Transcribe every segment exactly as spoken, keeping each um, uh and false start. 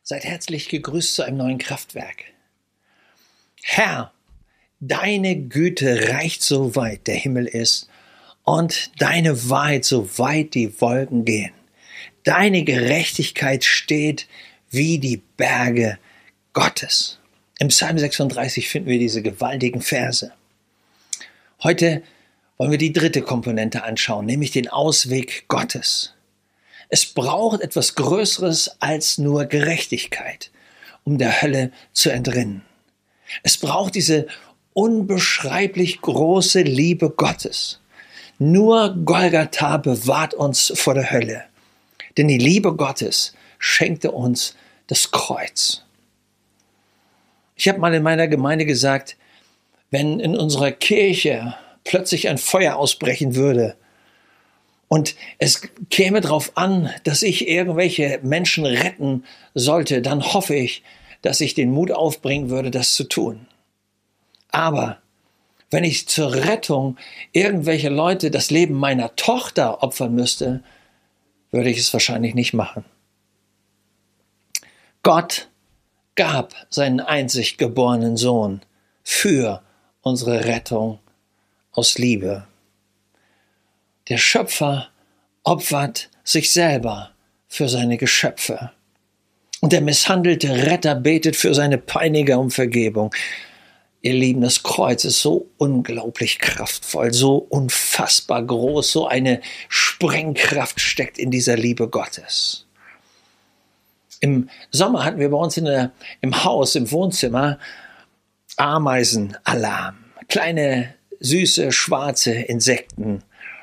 Seid herzlich gegrüßt zu einem neuen Kraftwerk. Herr, deine Güte reicht so weit der Himmel ist und deine Wahrheit so weit die Wolken gehen. Deine Gerechtigkeit steht wie die Berge Gottes. Im Psalm sechsunddreißig finden wir diese gewaltigen Verse. Heute wollen wir die dritte Komponente anschauen, nämlich den Ausweg Gottes. Es braucht etwas Größeres als nur Gerechtigkeit, um der Hölle zu entrinnen. Es braucht diese unbeschreiblich große Liebe Gottes. Nur Golgatha bewahrt uns vor der Hölle. Denn die Liebe Gottes schenkte uns das Kreuz. Ich habe mal in meiner Gemeinde gesagt, wenn in unserer Kirche plötzlich ein Feuer ausbrechen würde und es käme darauf an, dass ich irgendwelche Menschen retten sollte, dann hoffe ich, dass ich den Mut aufbringen würde, das zu tun. Aber wenn ich zur Rettung irgendwelche Leute das Leben meiner Tochter opfern müsste, würde ich es wahrscheinlich nicht machen. Gott gab seinen einzig geborenen Sohn für unsere Rettung aus Liebe. Der Schöpfer opfert sich selber für seine Geschöpfe. Und der misshandelte Retter betet für seine Peiniger um Vergebung. Ihr Lieben, das Kreuz ist so unglaublich kraftvoll, so unfassbar groß, so eine Sprengkraft steckt in dieser Liebe Gottes. Im Sommer hatten wir bei uns in der, im Haus, im Wohnzimmer Ameisenalarm, kleine, süße, schwarze Insekten.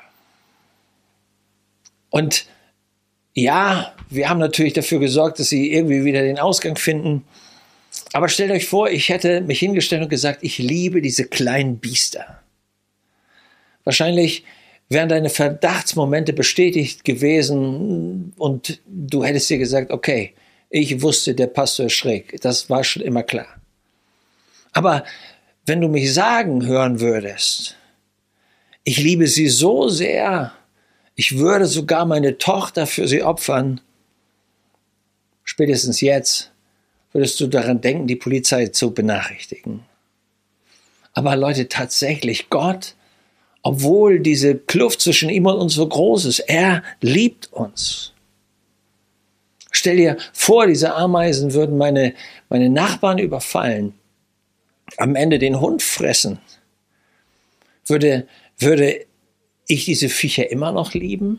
Und ja, wir haben natürlich dafür gesorgt, dass sie irgendwie wieder den Ausgang finden. Aber stellt euch vor, ich hätte mich hingestellt und gesagt, ich liebe diese kleinen Biester. Wahrscheinlich wären deine Verdachtsmomente bestätigt gewesen und du hättest dir gesagt, okay, ich wusste, der Pastor ist schräg. Das war schon immer klar. Aber wenn du mich sagen hören würdest, ich liebe sie so sehr, ich würde sogar meine Tochter für sie opfern, spätestens jetzt würdest du daran denken, die Polizei zu benachrichtigen. Aber Leute, tatsächlich, Gott, obwohl diese Kluft zwischen ihm und uns so groß ist, er liebt uns. Stell dir vor, diese Ameisen würden meine, meine Nachbarn überfallen, am Ende den Hund fressen. Würde, würde ich diese Viecher immer noch lieben?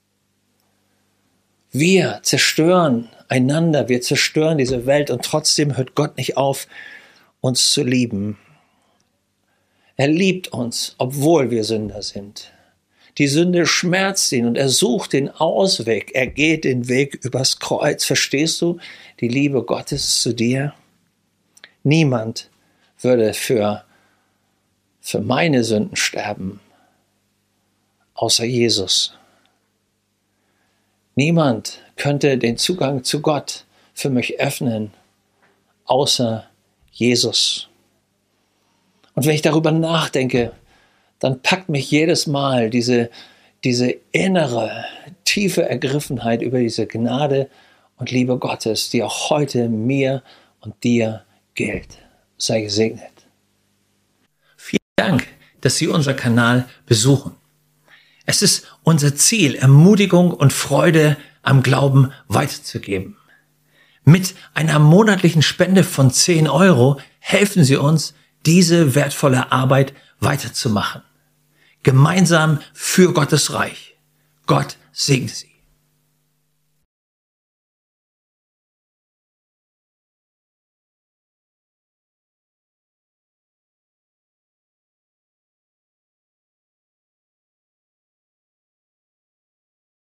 Wir zerstören einander, wir zerstören diese Welt und trotzdem hört Gott nicht auf, uns zu lieben. Er liebt uns, obwohl wir Sünder sind. Die Sünde schmerzt ihn und er sucht den Ausweg. Er geht den Weg übers Kreuz. Verstehst du die Liebe Gottes zu dir? Niemand würde für, für meine Sünden sterben, außer Jesus. Niemand könnte den Zugang zu Gott für mich öffnen, außer Jesus. Und wenn ich darüber nachdenke, dann packt mich jedes Mal diese, diese innere, tiefe Ergriffenheit über diese Gnade und Liebe Gottes, die auch heute mir und dir gilt. Sei gesegnet. Vielen Dank, dass Sie unseren Kanal besuchen. Es ist unser Ziel, Ermutigung und Freude am Glauben weiterzugeben. Mit einer monatlichen Spende von zehn Euro helfen Sie uns, diese wertvolle Arbeit weiterzumachen. Gemeinsam für Gottes Reich. Gott segne Sie.